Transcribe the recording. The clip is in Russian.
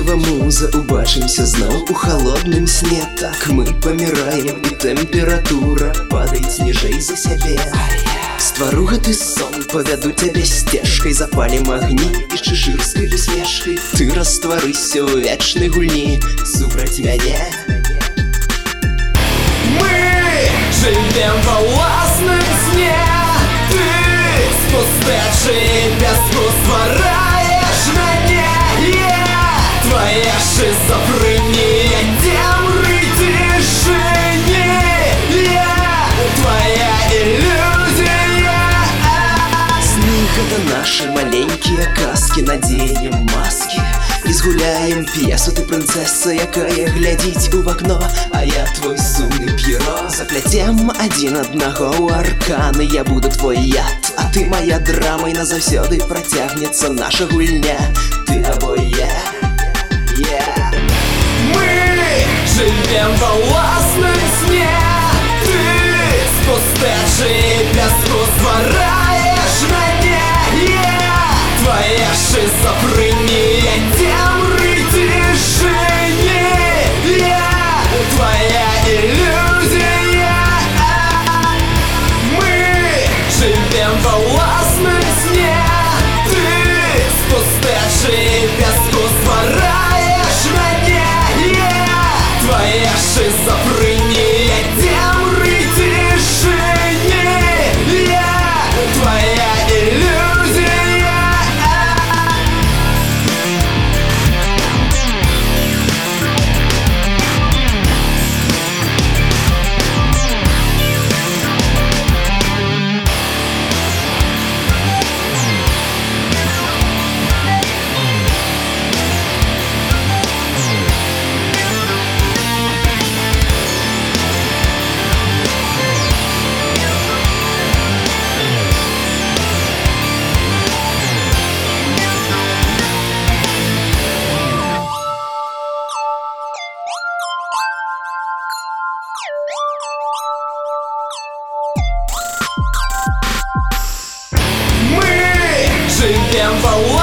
Вечаровая муза, убачимся зноў у холодным сне. Так мы паміраем, і тэмпература падаюць ніжэй за сябе. Ствару гэты сон, павяду цябе сцежкай, запалім агні і чыжырскай усмешкай. Ты растварыся ў вечнай гульні супраць мяне. Мы живем во власным сне. Ты с пустышей песку ствараешь мяне. Твоя шизофрения, темры тишине. Твоя иллюзия. Сны — гэта наши маленькія казкі. Надзеем маски і згуляем п'есу. Ты прынцэса, якая глядзіць у вакно, а я твой сумны П'еро. Запляцем адзін аднаго ў арканы. Я буду твой яд, а ты моя драма, і назаўсёды працягнецца наша гульня. Ты або я. Мы живем во власном сне. Ты с пустышей песку ствараешь мяне. Твоя шизофрения, темры тишине. Твоя иллюзия. Мы живем во власном сне. Ты с пустышей песку ствараешь мяне. Твоя шизофрения, темры тишине. Твоя иллюзия. Живем во